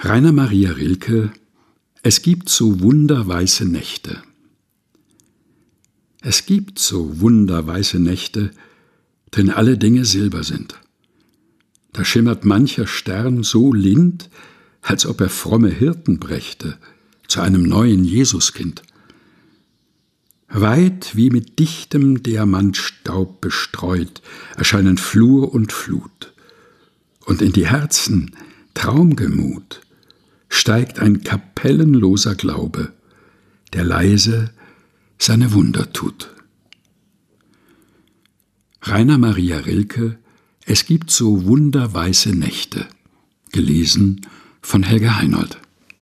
Rainer Maria Rilke: Es gibt so wunderweiße Nächte. Es gibt so wunderweiße Nächte, drin alle Dinge silber sind. Da schimmert mancher Stern so lind, als ob er fromme Hirten brächte zu einem neuen Jesuskind. Weit wie mit dichtem Diamantstaub bestreut erscheinen Flur und Flut, und in die Herzen traumgemut steigt ein kapellenloser Glaube, der leise seine Wunder tut. Rainer Maria Rilke: Es gibt so wunderweiße Nächte. Gelesen von Helga Heinold.